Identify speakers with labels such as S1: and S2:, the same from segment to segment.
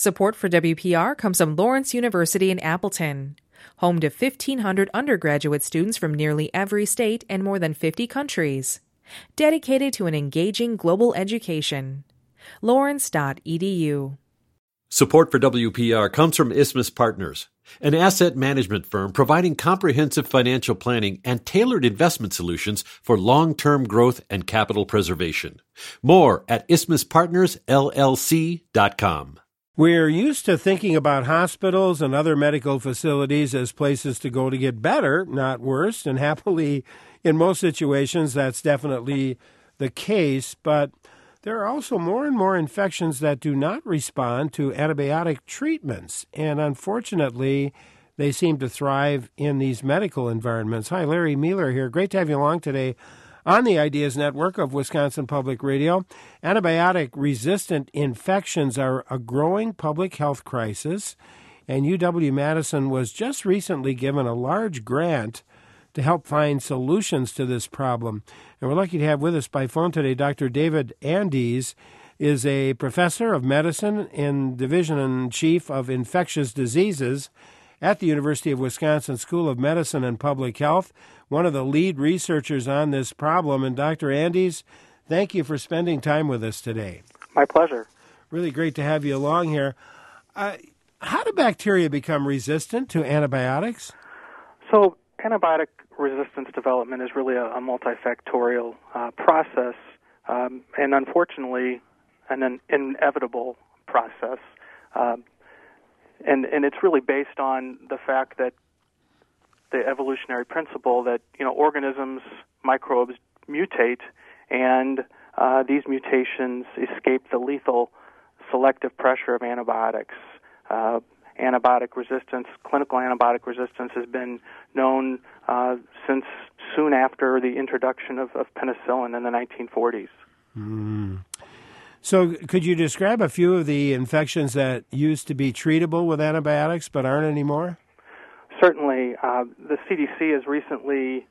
S1: Support for WPR comes from Lawrence University in Appleton, home to 1,500 undergraduate students from nearly every state and more than 50 countries, dedicated to an engaging global education. Lawrence.edu.
S2: Support for WPR comes from Isthmus Partners, an asset management firm providing comprehensive financial planning and tailored investment solutions for long-term growth and capital preservation. More at isthmuspartnersllc.com.
S3: We're used to thinking about hospitals and other medical facilities as places to go to get better, not worse, and happily, in most situations, that's definitely the case, but there are also more and more infections that do not respond to antibiotic treatments, and unfortunately, they seem to thrive in these medical environments. Hi, Larry Mueller here. Great to have you along today on the Ideas Network of Wisconsin Public Radio. Antibiotic-resistant infections are a growing public health crisis, and UW-Madison was just recently given a large grant to help find solutions to this problem. And we're lucky to have with us by phone today Dr. David Andes, is a professor of medicine and division and chief of infectious diseases at the University of Wisconsin School of Medicine and Public Health, one of the lead researchers on this problem. And Dr. Andes, thank you for spending time with us today.
S4: My pleasure.
S3: Really great to have you along here. How do bacteria become resistant to antibiotics?
S4: So antibiotic resistance development is really a multifactorial process, and unfortunately, an inevitable process. And it's really based on the fact that the evolutionary principle that organisms, microbes mutate, and these mutations escape the lethal selective pressure of antibiotics. Antibiotic resistance, clinical antibiotic resistance, has been known since soon after the introduction of penicillin in the 1940s.
S3: So could you describe a few of the infections that used to be treatable with antibiotics but aren't anymore?
S4: Certainly. The CDC has recently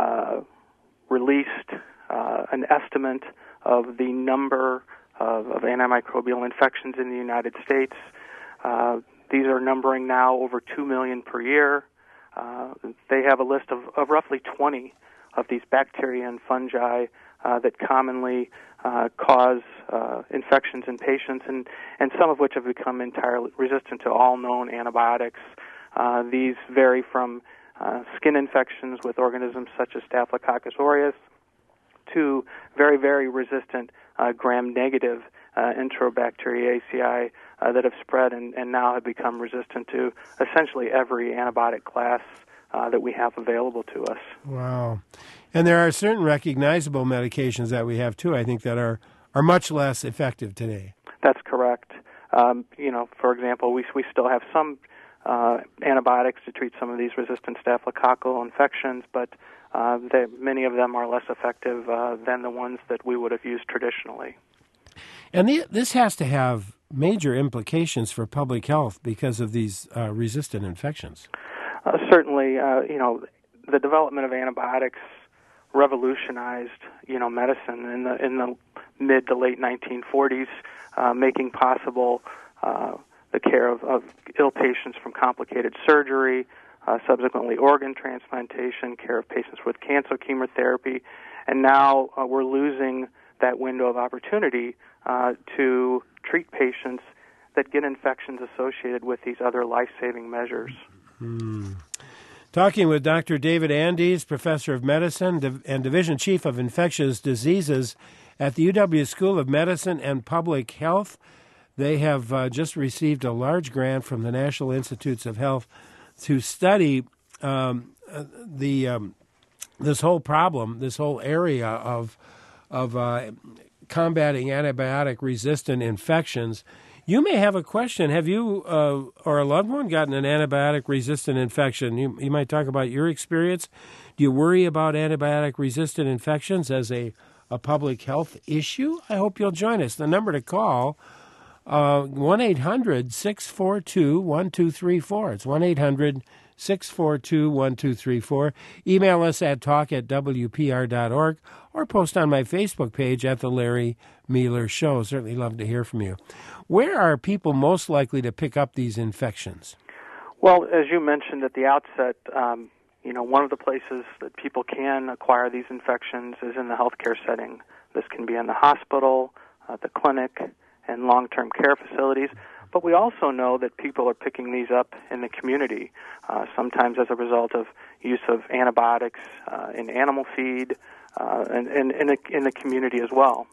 S4: released an estimate of the number of antimicrobial infections in the United States. These are numbering now over 2 million per year. They have a list of roughly 20 of these bacteria and fungi that commonly cause infections in patients, and some of which have become entirely resistant to all known antibiotics. These vary from skin infections with organisms such as Staphylococcus aureus to very, very resistant gram-negative Enterobacteriaceae that have spread and now have become resistant to essentially every antibiotic class that we have available to us.
S3: Wow. And there are certain recognizable medications that we have, too, I think, that are much less effective today.
S4: That's correct. For example, we still have some antibiotics to treat some of these resistant staphylococcal infections, but many of them are less effective than the ones that we would have used traditionally.
S3: And this has to have major implications for public health because of these resistant infections.
S4: Certainly, the development of antibiotics revolutionized, medicine in the mid to late 1940s, making possible the care of ill patients from complicated surgery, subsequently organ transplantation, care of patients with cancer chemotherapy, and now we're losing that window of opportunity to treat patients that get infections associated with these other life-saving measures.
S3: Talking with Dr. David Andes, Professor of Medicine and Division Chief of Infectious Diseases at the UW School of Medicine and Public Health. They have just received a large grant from the National Institutes of Health to study this whole problem, this whole area of combating antibiotic-resistant infections. You may have a question. Have you or a loved one gotten an antibiotic-resistant infection? You might talk about your experience. Do you worry about antibiotic-resistant infections as a public health issue? I hope you'll join us. The number to call, 1-800-642-1234. It's 642-1234. Email us at talk@wpr.org or post on my Facebook page at The Larry Mueller Show. Certainly love to hear from you. Where are people most likely to pick up these infections?
S4: Well, as you mentioned at the outset, one of the places that people can acquire these infections is in the healthcare setting. This can be in the hospital, the clinic, and long-term care facilities. But we also know that people are picking these up in the community, sometimes as a result of use of antibiotics in animal feed and in the community as well.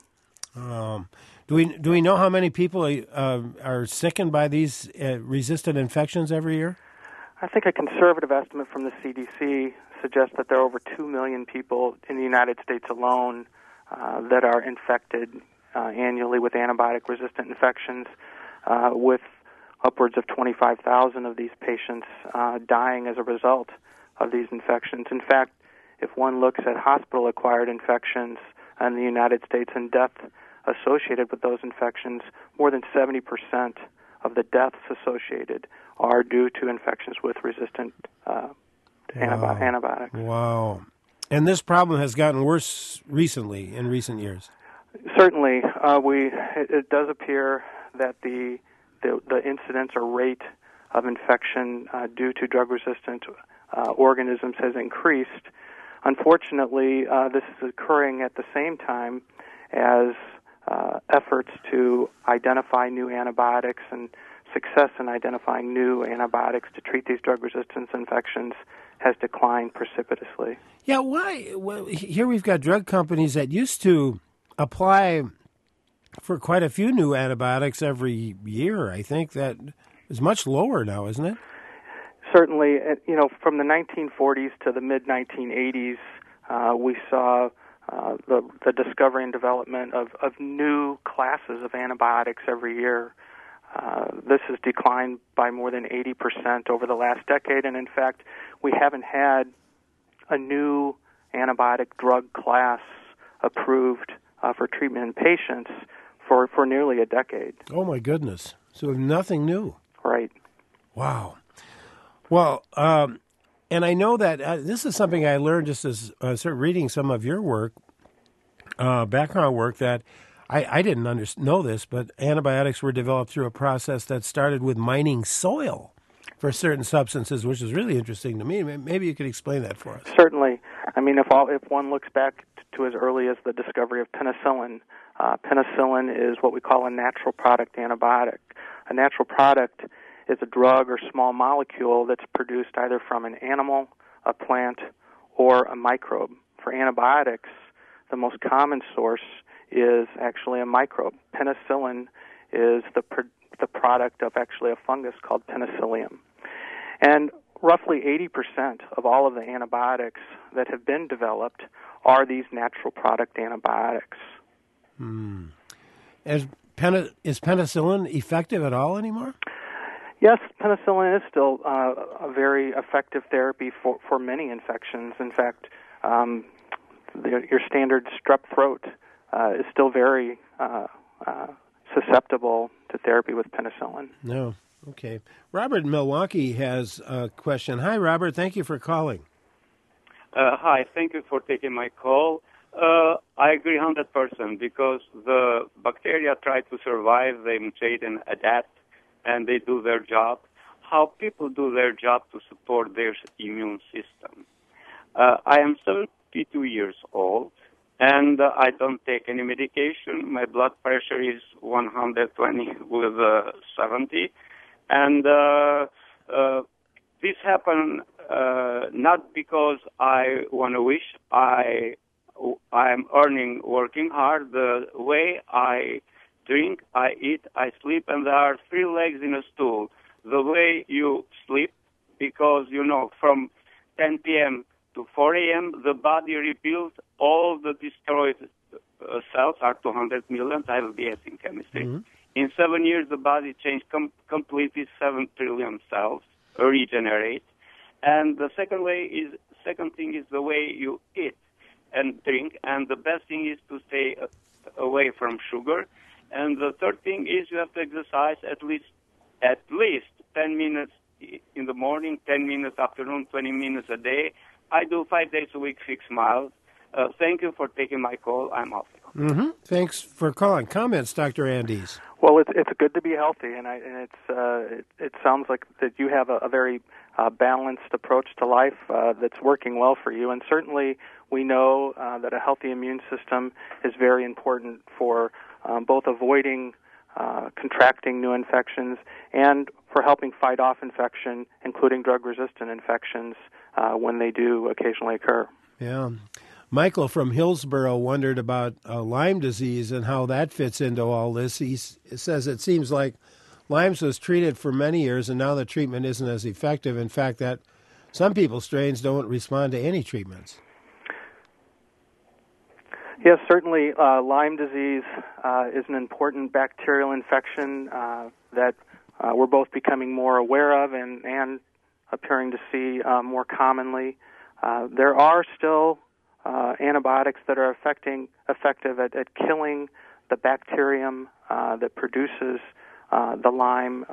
S3: Do we know how many people are sickened by these resistant infections every year?
S4: I think a conservative estimate from the CDC suggests that there are over 2 million people in the United States alone that are infected annually with antibiotic-resistant infections, with upwards of 25,000 of these patients dying as a result of these infections. In fact, if one looks at hospital-acquired infections in the United States and death associated with those infections, more than 70% of the deaths associated are due to infections with resistant antibiotics.
S3: Wow. And this problem has gotten worse recently, in recent years.
S4: Certainly. It does appear that the incidence or rate of infection due to drug-resistant organisms has increased. Unfortunately, this is occurring at the same time as efforts to identify new antibiotics and success in identifying new antibiotics to treat these drug-resistant infections has declined precipitously.
S3: Yeah, why? Well, here we've got drug companies that used to apply for quite a few new antibiotics every year. I think that is much lower now, isn't it?
S4: Certainly. From the 1940s to the mid-1980s, we saw the discovery and development of new classes of antibiotics every year. This has declined by more than 80% over the last decade, and in fact, we haven't had a new antibiotic drug class approved for treatment in patients for nearly a decade.
S3: Oh, my goodness. So nothing new.
S4: Right.
S3: Wow. Well, and I know that this is something I learned just as reading some of your work, background work, that I didn't know this, but antibiotics were developed through a process that started with mining soil for certain substances, which is really interesting to me. Maybe you could explain that for us.
S4: Certainly. I mean, if one looks back to as early as the discovery of penicillin, penicillin is what we call a natural product antibiotic. A natural product is a drug or small molecule that's produced either from an animal, a plant, or a microbe. For antibiotics, the most common source is actually a microbe. Penicillin is the product of actually a fungus called Penicillium. And roughly 80% of all of the antibiotics that have been developed are these natural product antibiotics.
S3: Is penicillin effective at all anymore?
S4: Yes, penicillin is still a very effective therapy for many infections. In fact, your standard strep throat is still very susceptible to therapy with penicillin.
S3: No. Okay. Robert in Milwaukee has a question. Hi, Robert. Thank you for calling.
S5: Hi. Thank you for taking my call. I agree 100% because the bacteria try to survive, they mutate and adapt, and they do their job. How people do their job to support their immune system. I am 72 years old, and I don't take any medication. My blood pressure is 120 with 70. And this happened not because I want to wish. I'm working hard. The way I drink, I eat, I sleep, and there are 3 legs in a stool. The way you sleep, because, from 10 p.m. to 4 a.m., the body rebuilds all the destroyed cells, are 200 million. I will be in chemistry. Mm-hmm. In 7 years, the body changed completely 7 trillion cells, regenerate. And the second thing is the way you eat and drink. And the best thing is to stay away from sugar. And the third thing is you have to exercise at least 10 minutes in the morning, 10 minutes, afternoon, 20 minutes a day. I do 5 days a week, 6 miles. Thank you for taking my call. I'm off.
S3: Mm-hmm. Thanks for calling. Comments, Dr. Andes?
S4: Well, it's good to be healthy, and it sounds like that you have a very balanced approach to life that's working well for you. And certainly, we know that a healthy immune system is very important for both avoiding contracting new infections and for helping fight off infection, including drug-resistant infections, when they do occasionally occur.
S3: Yeah. Michael from Hillsborough wondered about Lyme disease and how that fits into all this. He says it seems like Lyme's was treated for many years, and now the treatment isn't as effective. In fact, that some people's strains don't respond to any treatments.
S4: Yes, certainly Lyme disease is an important bacterial infection that we're both becoming more aware of and appearing to see more commonly. There are still antibiotics that are effective at killing the bacterium that produces the Lyme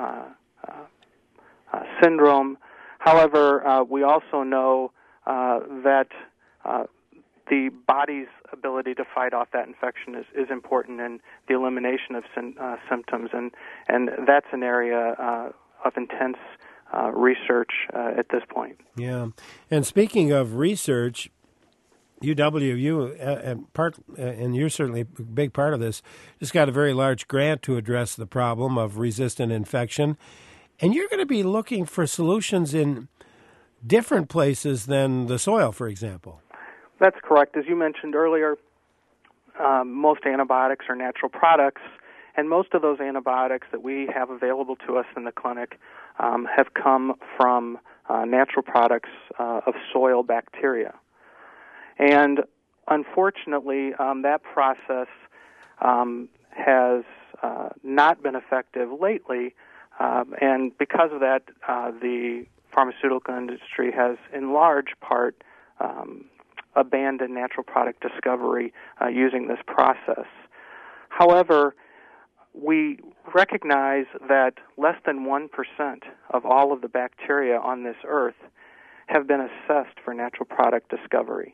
S4: syndrome. However, we also know that the body's ability to fight off that infection is important in the elimination of symptoms, and that's an area of intense research at this point.
S3: Yeah, and speaking of research, UWU, and you're certainly a big part of this, just got a very large grant to address the problem of resistant infection. And you're going to be looking for solutions in different places than the soil, for example.
S4: That's correct. As you mentioned earlier, most antibiotics are natural products, and most of those antibiotics that we have available to us in the clinic have come from natural products of soil bacteria. And unfortunately, that process has not been effective lately, and because of that, the pharmaceutical industry has, in large part, abandoned natural product discovery using this process. However, we recognize that less than 1% of all of the bacteria on this earth have been assessed for natural product discovery.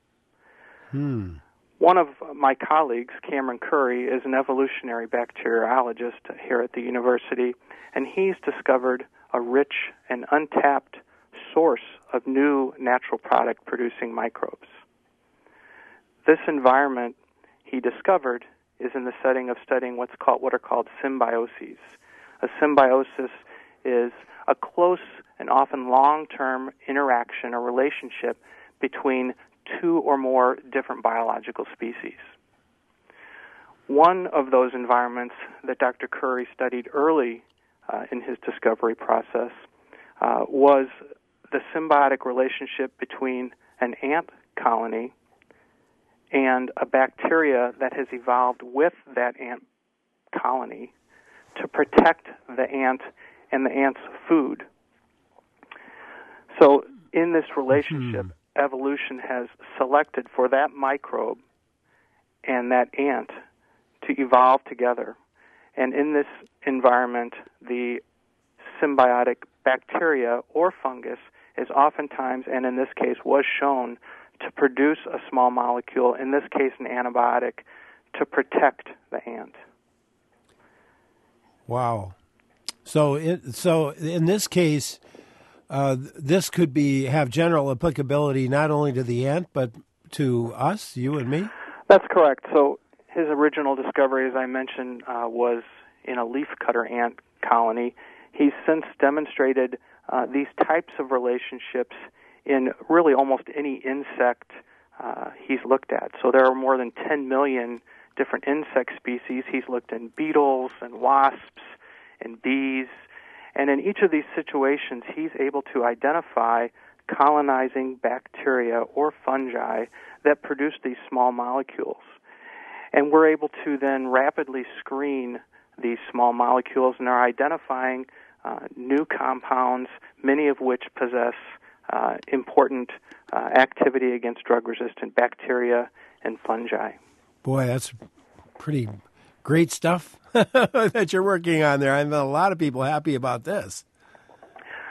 S4: One of my colleagues, Cameron Curry, is an evolutionary bacteriologist here at the university, and he's discovered a rich and untapped source of new natural product producing microbes. This environment, he discovered, is in the setting of studying what are called symbioses. A symbiosis is a close and often long-term interaction or relationship between two or more different biological species. One of those environments that Dr. Curry studied early in his discovery process was the symbiotic relationship between an ant colony and a bacteria that has evolved with that ant colony to protect the ant and the ant's food. So in this relationship, evolution has selected for that microbe and that ant to evolve together. And in this environment, the symbiotic bacteria or fungus is oftentimes, and in this case was shown, to produce a small molecule, in this case an antibiotic, to protect the ant.
S3: Wow. So in this case, this could have general applicability not only to the ant, but to us, you and me?
S4: That's correct. So his original discovery, as I mentioned, was in a leafcutter ant colony. He's since demonstrated these types of relationships in really almost any insect he's looked at. So there are more than 10 million different insect species. He's looked in beetles and wasps and bees. And in each of these situations, he's able to identify colonizing bacteria or fungi that produce these small molecules. And we're able to then rapidly screen these small molecules and are identifying new compounds, many of which possess important activity against drug-resistant bacteria and fungi.
S3: Boy, that's pretty great stuff that you're working on there. I know a lot of people happy about this.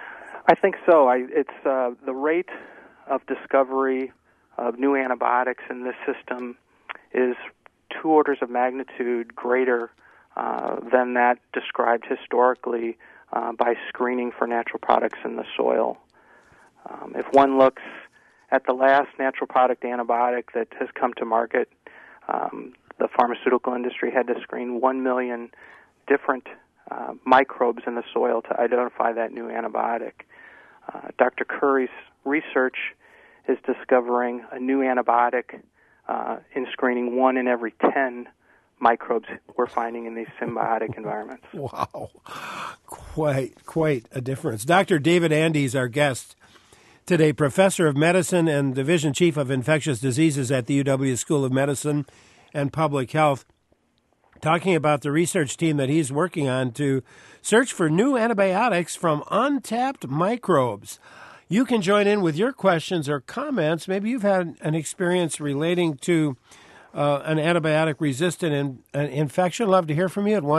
S4: I think so. It's the rate of discovery of new antibiotics in this system is 2 orders of magnitude greater than that described historically by screening for natural products in the soil. If one looks at the last natural product antibiotic that has come to market, the pharmaceutical industry had to screen 1 million different microbes in the soil to identify that new antibiotic. Dr. Curry's research is discovering a new antibiotic in screening 1 in every 10 microbes we're finding in these symbiotic environments.
S3: Wow. Quite a difference. Dr. David Andes, our guest today, professor of medicine and division chief of infectious diseases at the UW School of Medicine and Public Health, talking about the research team that he's working on to search for new antibiotics from untapped microbes. You can join in with your questions or comments. Maybe you've had an experience relating to an antibiotic-resistant infection. Love to hear from you at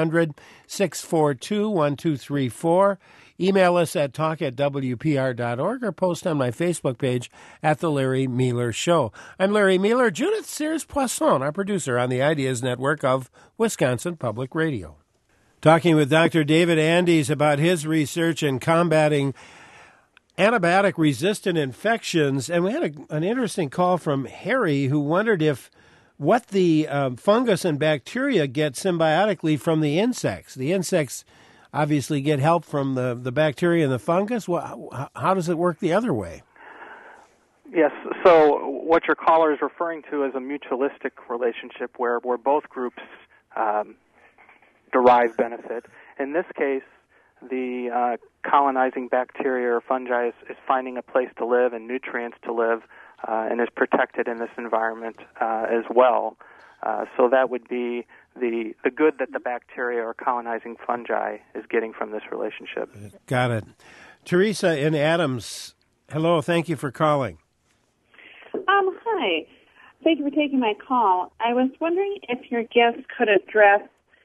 S3: 1-800-642-1234. Email us at talk@wpr.org or post on my Facebook page at The Larry Mealer Show. I'm Larry Mealer. Judith Sears-Poisson, our producer on the Ideas Network of Wisconsin Public Radio. Talking with Dr. David Andes about his research in combating antibiotic-resistant infections. And we had an interesting call from Harry, who wondered if what the fungus and bacteria get symbiotically from the insects. The insects obviously get help from the bacteria and the fungus. How does it work the other way?
S4: Yes, so what your caller is referring to is a mutualistic relationship where both groups derive benefit. In this case, the colonizing bacteria or fungi is finding a place to live and nutrients to live and is protected in this environment as well. So that would be the good that the bacteria or colonizing fungi is getting from this relationship.
S3: Got it. Teresa in Adams, hello, thank you for calling.
S6: Hi. Thank you for taking my call. I was wondering if your guest could address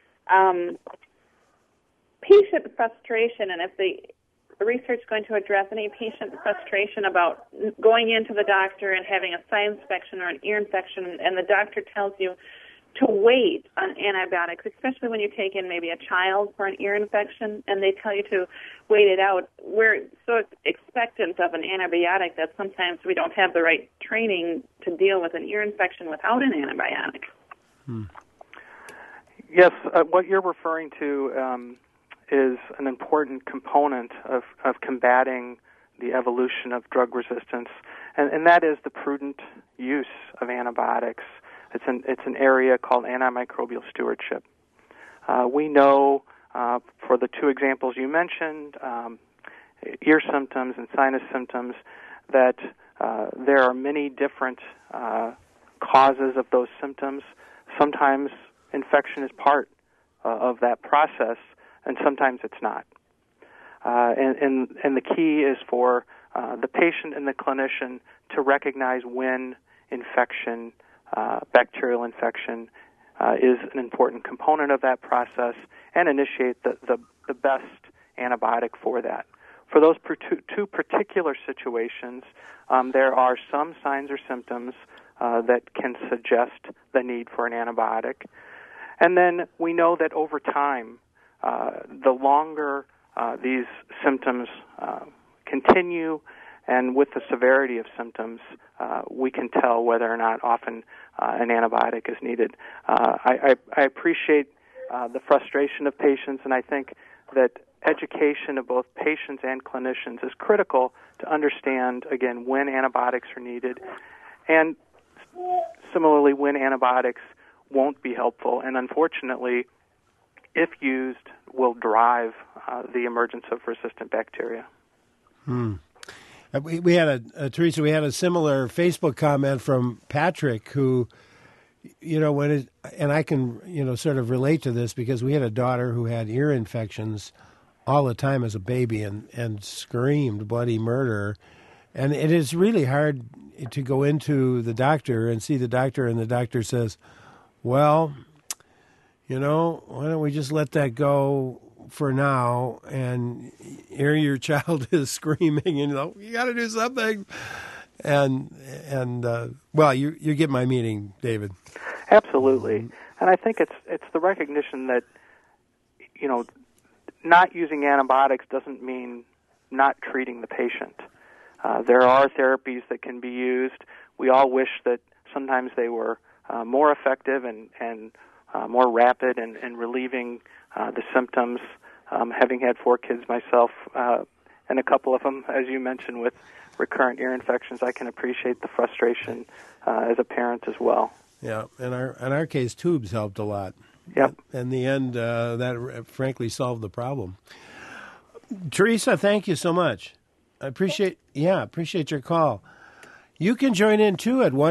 S6: patient frustration and if the research is going to address any patient frustration about going into the doctor and having a sinus infection or an ear infection, and the doctor tells you to wait on antibiotics, especially when you take in maybe a child for an ear infection, and they tell you to wait it out. We're so expectant of an antibiotic that sometimes we don't have the right training to deal with an ear infection without an antibiotic.
S4: Yes, what you're referring to is an important component of combating the evolution of drug resistance, and that is the prudent use of antibiotics. It's an area called antimicrobial stewardship. We know, for the 2 examples you mentioned, ear symptoms and sinus symptoms, that there are many different causes of those symptoms. Sometimes infection is part of that process, and sometimes it's not. And the key is for the patient and the clinician to recognize when infection, bacterial infection, is an important component of that process and initiate the best antibiotic for that. For those 2 particular situations, there are some signs or symptoms that can suggest the need for an antibiotic. And then we know that over time, the longer these symptoms continue, and with the severity of symptoms, we can tell whether or not often an antibiotic is needed. I appreciate the frustration of patients, and I think that education of both patients and clinicians is critical to understand, again, when antibiotics are needed, and similarly when antibiotics won't be helpful, and unfortunately, if used, will drive the emergence of resistant bacteria.
S3: We had Teresa, we had a similar Facebook comment from Patrick who, and I can, sort of relate to this because we had a daughter who had ear infections all the time as a baby and screamed bloody murder. And it is really hard to go into the doctor and see the doctor, and the doctor says, well, why don't we just let that go? for now, and here your child is screaming, and you got to do something. And well, you get my meaning, David.
S4: Absolutely, and I think it's the recognition that not using antibiotics doesn't mean not treating the patient. There are therapies that can be used. We all wish that sometimes they were more effective and more rapid in relieving the symptoms. Having had 4 kids myself, and a couple of them, as you mentioned, with recurrent ear infections, I can appreciate the frustration as a parent as well.
S3: Yeah, in our case, tubes helped a lot.
S4: Yep.
S3: In the end, that frankly solved the problem. Teresa, thank you so much. I appreciate your call. You can join in, too, at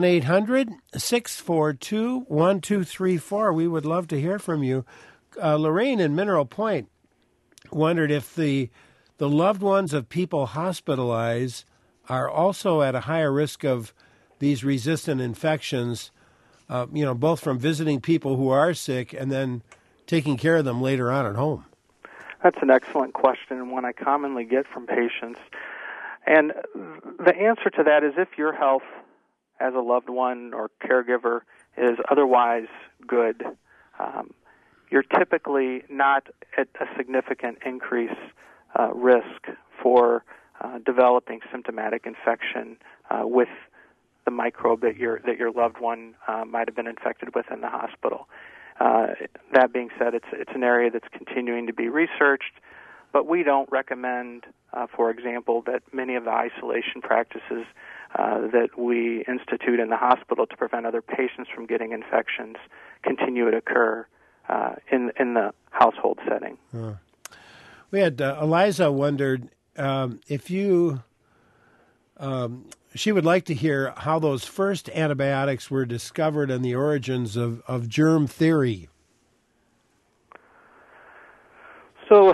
S3: 1-800-642-1234. We would love to hear from you. Lorraine in Mineral Point wondered if the loved ones of people hospitalized are also at a higher risk of these resistant infections, both from visiting people who are sick and then taking care of them later on at home.
S4: That's an excellent question, and one I commonly get from patients. And the answer to that is if your health as a loved one or caregiver is otherwise good, you're typically not at a significant increase risk for developing symptomatic infection with the microbe that your loved one might have been infected with in the hospital. That being said, it's an area that's continuing to be researched, but we don't recommend, for example, that many of the isolation practices that we institute in the hospital to prevent other patients from getting infections continue to occur in the household setting.
S3: We had Eliza wondered if you. She would like to hear how those first antibiotics were discovered and the origins of germ theory.
S4: So,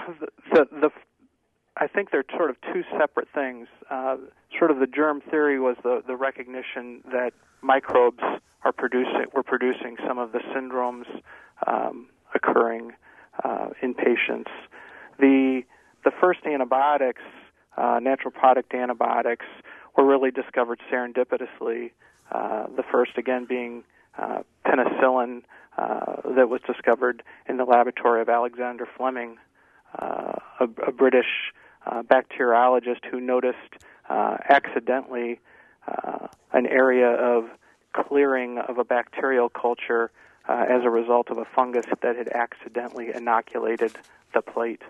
S4: I think they're sort of two separate things. Sort of the germ theory was the recognition that microbes were producing some of the syndromes occurring in patients. The first antibiotics, natural product antibiotics, were really discovered serendipitously. The first, again, being penicillin that was discovered in the laboratory of Alexander Fleming, a British bacteriologist who noticed accidentally an area of clearing of a bacterial culture as a result of a fungus that had accidentally inoculated the plate.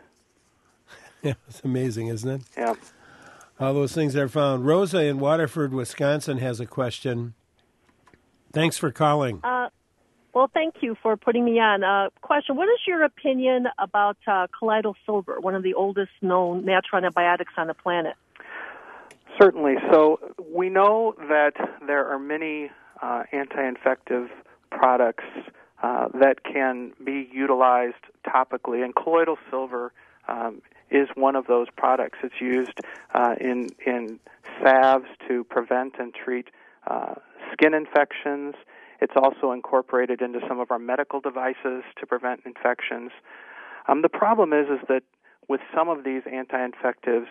S3: Yeah, it's amazing, isn't it?
S4: Yeah.
S3: All those things are found. Rosa in Waterford, Wisconsin has a question. Thanks for calling.
S7: Well, thank you for putting me on. Question, what is your opinion about colloidal silver, one of the oldest known natural antibiotics on the planet?
S4: Certainly. So we know that there are many anti-infective products that can be utilized topically, and colloidal silver is one of those products. It's used in salves to prevent and treat skin infections. It's also incorporated into some of our medical devices to prevent infections. The problem is that with some of these anti-infectives,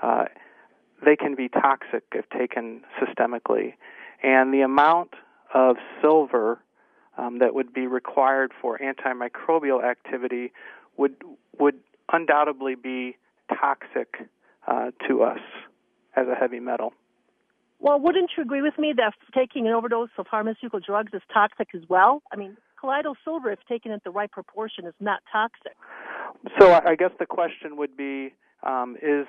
S4: they can be toxic if taken systemically. And the amount of silver that would be required for antimicrobial activity would undoubtedly be toxic to us as a heavy metal.
S7: Well, wouldn't you agree with me that taking an overdose of pharmaceutical drugs is toxic as well? I mean, colloidal silver, if taken at the right proportion, is not toxic.
S4: So I guess the question would be, is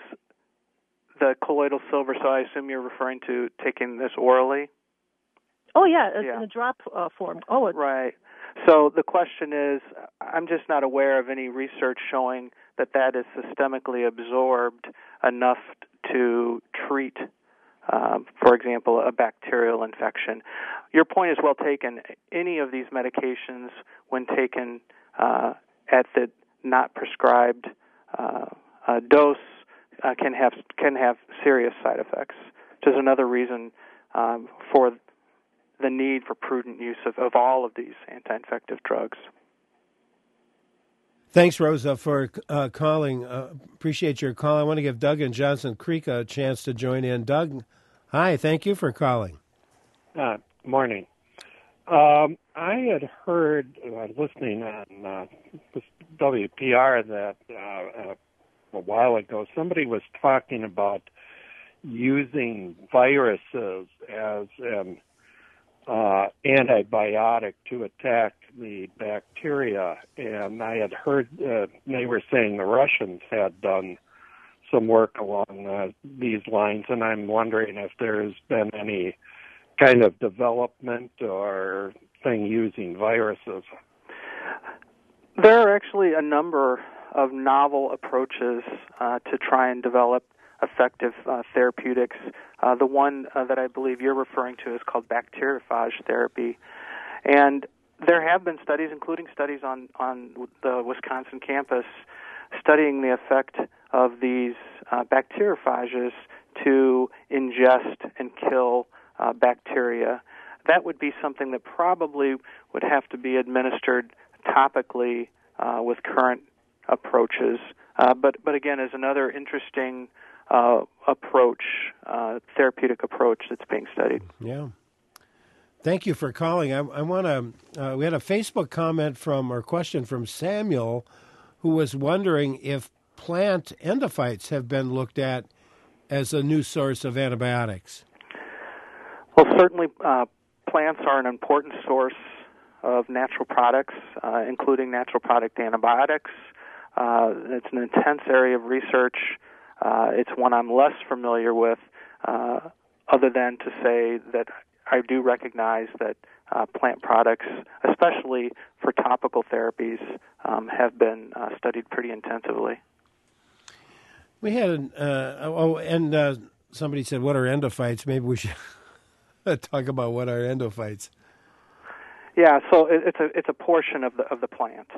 S4: the colloidal silver, so I assume you're referring to taking this orally?
S7: Oh, yeah, in a drop form. Oh,
S4: right. So the question is, I'm just not aware of any research showing that is systemically absorbed enough to treat, for example, a bacterial infection. Your point is well taken. Any of these medications, when taken at the not prescribed dose, can have serious side effects, which is another reason for the need for prudent use of all of these anti-infective drugs.
S3: Thanks, Rosa, for calling. Appreciate your call. I want to give Doug in Johnson Creek a chance to join in. Doug, hi. Thank you for calling.
S8: Morning. I had heard, listening on WPR, that a while ago somebody was talking about using viruses as an antibiotic to attack the bacteria, and I had heard they were saying the Russians had done some work along these lines, and I'm wondering if there's been any kind of development or thing using viruses.
S4: There are actually a number of novel approaches to try and develop effective therapeutics. The one that I believe you're referring to is called bacteriophage therapy. And there have been studies, including studies on the Wisconsin campus, studying the effect of these bacteriophages to ingest and kill bacteria. That would be something that probably would have to be administered topically with current approaches. But again, is another interesting approach, therapeutic approach that's being studied.
S3: Yeah. Thank you for calling. I want to. We had a Facebook comment or question from Samuel, who was wondering if plant endophytes have been looked at as a new source of antibiotics.
S4: Well, certainly plants are an important source of natural products, including natural product antibiotics. It's an intense area of research. It's one I'm less familiar with, other than to say that I do recognize that plant products, especially for topical therapies, have been studied pretty intensively.
S3: We had somebody said, "What are endophytes?" Maybe we should talk about what are endophytes.
S4: Yeah, so it's a portion of the plant.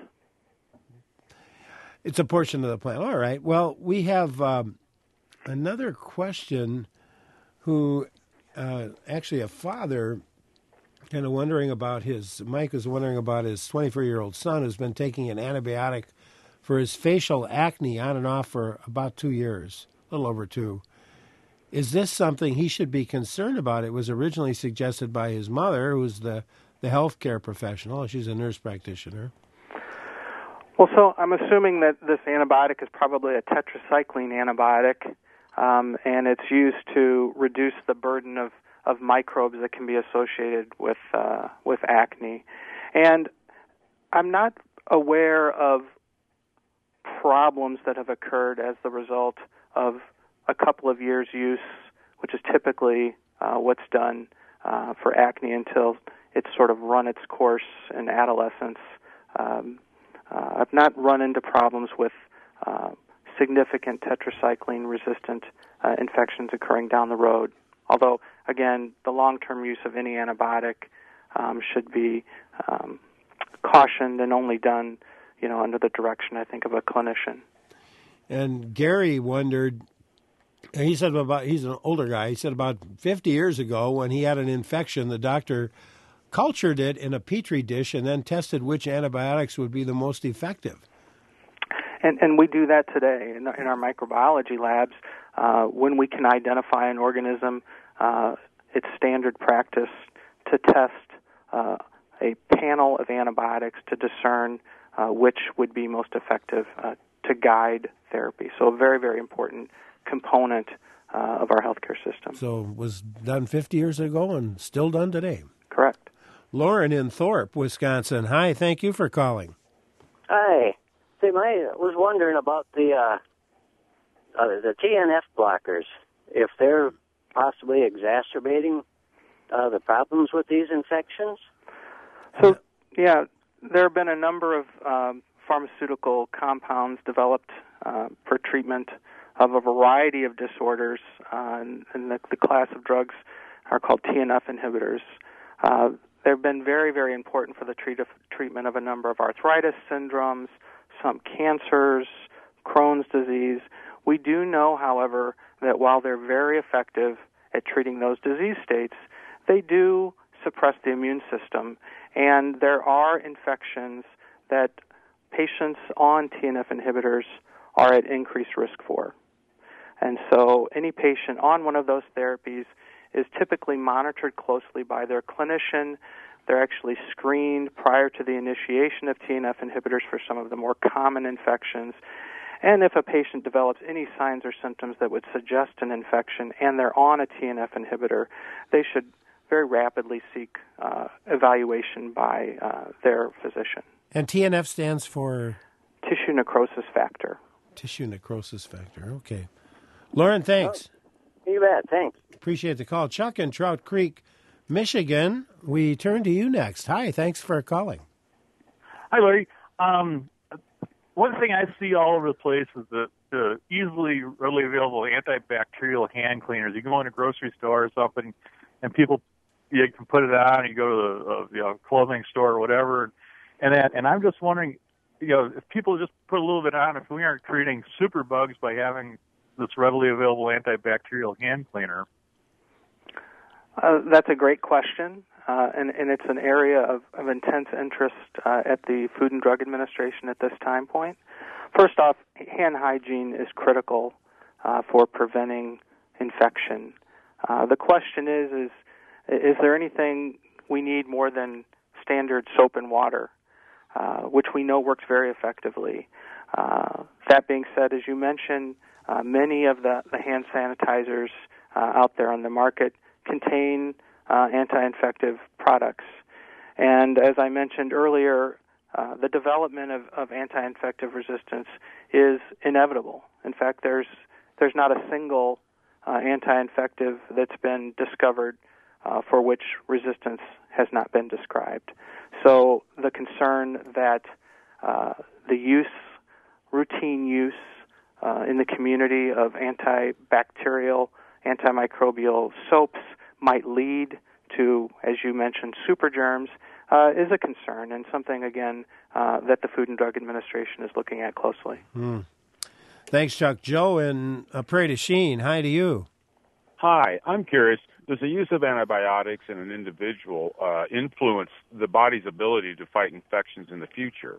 S3: It's a portion of the plant. All right. Well, we have another question. Who actually a father kind of wondering about Mike is wondering about his 24-year-old son who's been taking an antibiotic for his facial acne on and off for about 2 years, a little over 2. Is this something he should be concerned about? It was originally suggested by his mother, who's the healthcare professional. She's a nurse practitioner.
S4: Well, so I'm assuming that this antibiotic is probably a tetracycline antibiotic, and it's used to reduce the burden of microbes that can be associated with acne. And I'm not aware of problems that have occurred as the result of a couple of years' use, which is typically what's done for acne until it's sort of run its course in adolescence. I've not run into problems with significant tetracycline-resistant infections occurring down the road. Although, again, the long-term use of any antibiotic should be cautioned and only done, under the direction, I think, of a clinician.
S3: And Gary wondered, he's an older guy, he said about 50 years ago when he had an infection, the doctor cultured it in a Petri dish and then tested which antibiotics would be the most effective.
S4: And we do that today in our microbiology labs. When we can identify an organism, it's standard practice to test a panel of antibiotics to discern which would be most effective to guide therapy. So a very, very important component of our healthcare system.
S3: So it was done 50 years ago and still done today.
S4: Correct.
S3: Lauren in Thorpe, Wisconsin. Hi, thank you for calling.
S9: Hi. See, I was wondering about the TNF blockers, if they're possibly exacerbating the problems with these infections?
S4: So, yeah, there have been a number of pharmaceutical compounds developed for treatment of a variety of disorders, and the class of drugs are called TNF inhibitors. They've been very, very important for the treatment of a number of arthritis syndromes, some cancers, Crohn's disease. We do know, however, that while they're very effective at treating those disease states, they do suppress the immune system. And there are infections that patients on TNF inhibitors are at increased risk for. And so any patient on one of those therapies is typically monitored closely by their clinician. They're actually screened prior to the initiation of TNF inhibitors for some of the more common infections. And if a patient develops any signs or symptoms that would suggest an infection and they're on a TNF inhibitor, they should very rapidly seek evaluation by their physician.
S3: And TNF stands for?
S4: Tissue necrosis factor.
S3: Tissue necrosis factor, okay. Lauren, thanks.
S9: Oh, you bet, thanks.
S3: Appreciate the call. Chuck in Trout Creek, Michigan, we turn to you next. Hi, thanks for calling.
S10: Hi, Larry. One thing I see all over the place is the easily readily available antibacterial hand cleaners. You go in a grocery store or something, and people, you can put it on. You go to the clothing store or whatever, and I'm just wondering, if people just put a little bit on, if we aren't creating super bugs by having this readily available antibacterial hand cleaner.
S4: That's a great question, and it's an area of intense interest at the Food and Drug Administration at this time point. First off, hand hygiene is critical for preventing infection. The question is there anything we need more than standard soap and water, which we know works very effectively? That being said, as you mentioned, many of the hand sanitizers out there on the market contain anti-infective products. And as I mentioned earlier, the development of anti-infective resistance is inevitable. In fact, there's not a single anti-infective that's been discovered for which resistance has not been described. So the concern that the routine use in the community of antibacterial, antimicrobial soaps might lead to, as you mentioned, super germs is a concern and something, again, that the Food and Drug Administration is looking at closely.
S3: Thanks, Chuck. Joe in Prairie du Chien, hi to you.
S11: Hi, I'm curious, does the use of antibiotics in an individual influence the body's ability to fight infections in the future?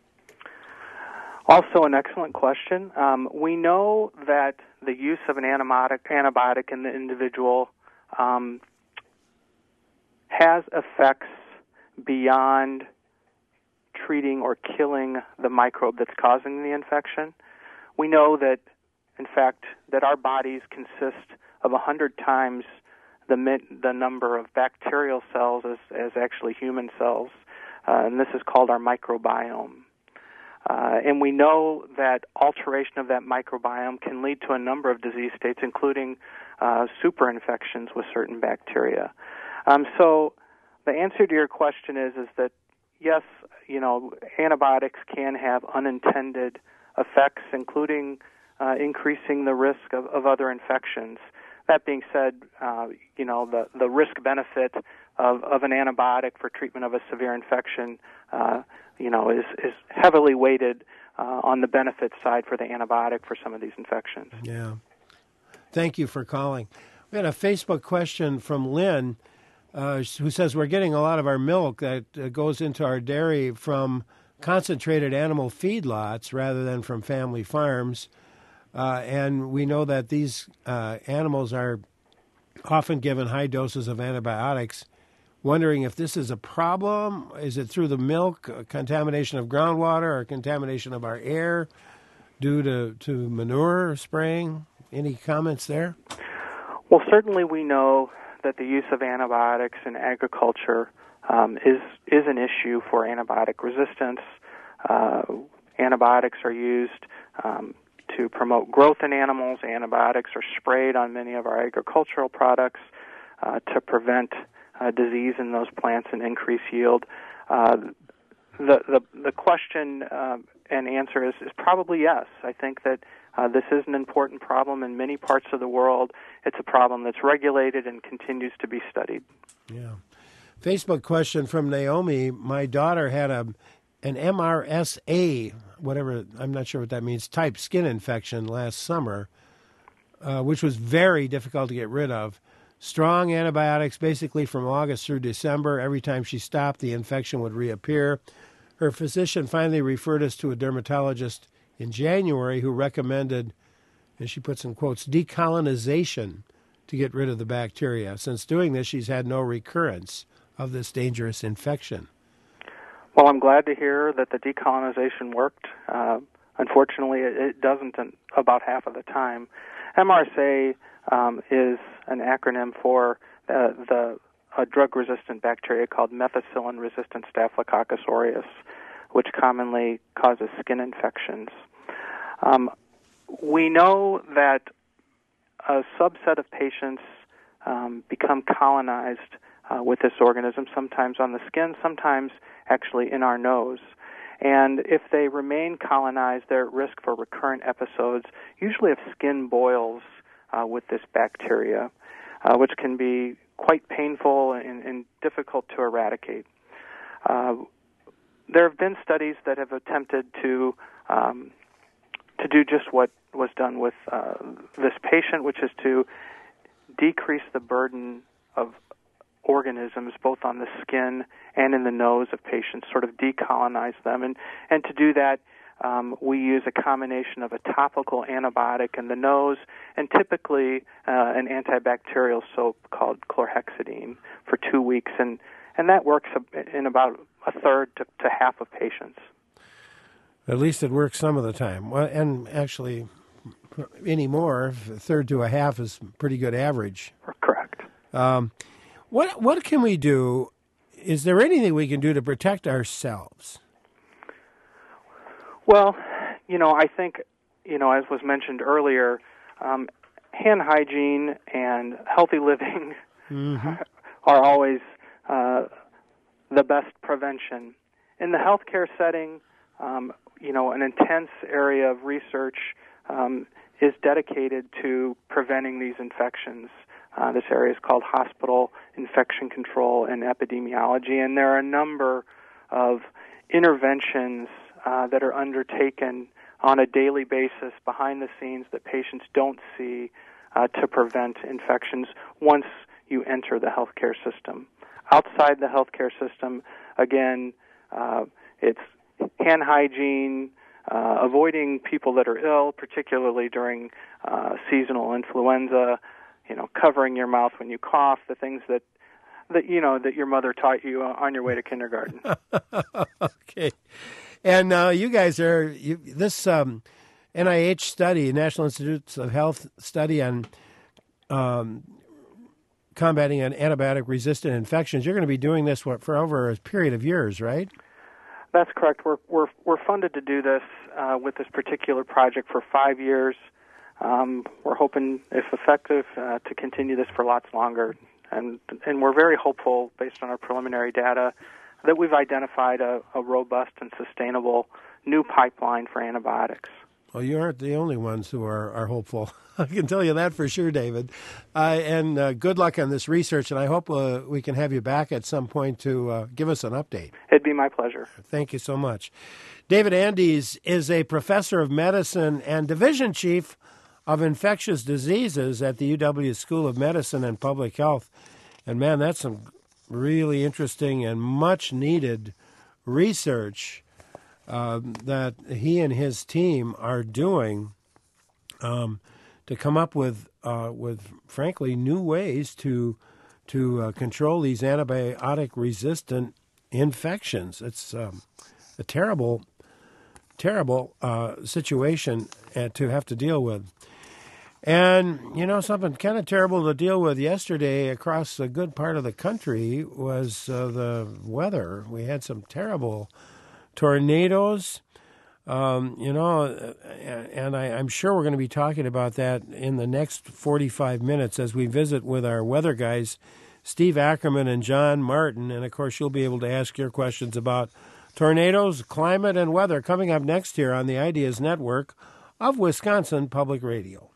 S4: Also an excellent question. We know that the use of an antibiotic in the individual has effects beyond treating or killing the microbe that's causing the infection. We know that, in fact, that our bodies consist of 100 times the number of bacterial cells as actually human cells, and this is called our microbiome. And we know that alteration of that microbiome can lead to a number of disease states, including superinfections with certain bacteria. So the answer to your question is that, yes, antibiotics can have unintended effects, including increasing the risk of other infections. That being said, the risk-benefit of an antibiotic for treatment of a severe infection is heavily weighted on the benefit side for the antibiotic for some of these infections.
S3: Yeah. Thank you for calling. We had a Facebook question from Lynn who says we're getting a lot of our milk that goes into our dairy from concentrated animal feedlots rather than from family farms. And we know that these animals are often given high doses of antibiotics. Wondering if this is a problem. Is it through the milk, contamination of groundwater, or contamination of our air due to manure spraying? Any comments there?
S4: Well, certainly we know that the use of antibiotics in agriculture is an issue for antibiotic resistance. Antibiotics are used to promote growth in animals. Antibiotics are sprayed on many of our agricultural products to prevent disease in those plants and increase yield. The question and answer is probably yes. I think that this is an important problem in many parts of the world. It's a problem that's regulated and continues to be studied.
S3: Yeah. Facebook question from Naomi. My daughter had an MRSA, whatever, I'm not sure what that means, type skin infection last summer, which was very difficult to get rid of. Strong antibiotics basically from August through December. Every time she stopped, the infection would reappear. her physician finally referred us to a dermatologist in January who recommended, and she puts in quotes, decolonization to get rid of the bacteria. Since doing this, she's had no recurrence of this dangerous infection.
S4: Well, I'm glad to hear that the decolonization worked. Unfortunately, it doesn't about half of the time. MRSA is an acronym for a drug-resistant bacteria called methicillin-resistant Staphylococcus aureus, which commonly causes skin infections. We know that a subset of patients become colonized with this organism, sometimes on the skin, sometimes actually in our nose. And if they remain colonized, they're at risk for recurrent episodes, usually of skin boils with this bacteria, which can be quite painful and difficult to eradicate. There have been studies that have attempted to do just what was done with this patient, which is to decrease the burden of organisms both on the skin and in the nose of patients, sort of decolonize them. And to do that, we use a combination of a topical antibiotic in the nose and typically an antibacterial soap called chlorhexidine for 2 weeks. And that works in about a third to half of patients.
S3: At least it works some of the time. Well, and actually, anymore, a third to a half is pretty good average.
S4: Correct.
S3: What can we do? Is there anything we can do to protect ourselves?
S4: Well, I think, as was mentioned earlier, hand hygiene and healthy living are always the best prevention. In the healthcare setting, an intense area of research is dedicated to preventing these infections. This area is called hospital infection control and epidemiology, and there are a number of interventions that are undertaken on a daily basis behind the scenes that patients don't see to prevent infections once you enter the healthcare system. Outside the healthcare system, again, it's hand hygiene, avoiding people that are ill, particularly during seasonal influenza, covering your mouth when you cough, the things that your mother taught you on your way to kindergarten.
S3: Okay. And you guys this NIH study, National Institutes of Health study on combating antibiotic-resistant infections. You're going to be doing this for over a period of years, right?
S4: That's correct. We're funded to do this with this particular project for 5 years. We're hoping, if effective, to continue this for lots longer. And we're very hopeful, based on our preliminary data, that we've identified a robust and sustainable new pipeline for antibiotics.
S3: Well, you aren't the only ones who are hopeful. I can tell you that for sure, David. And good luck on this research, and I hope we can have you back at some point to give us an update.
S4: It'd be my pleasure.
S3: Thank you so much. David Andes is a professor of medicine and division chief of infectious diseases at the UW School of Medicine and Public Health. And, man, that's some really interesting and much-needed research that he and his team are doing to come up with frankly, new ways to control these antibiotic-resistant infections. It's a terrible situation to have to deal with. And, something kind of terrible to deal with yesterday across a good part of the country was the weather. We had some terrible tornadoes, and I'm sure we're going to be talking about that in the next 45 minutes as we visit with our weather guys, Steve Ackerman and John Martin. And, of course, you'll be able to ask your questions about tornadoes, climate, and weather coming up next here on the Ideas Network of Wisconsin Public Radio.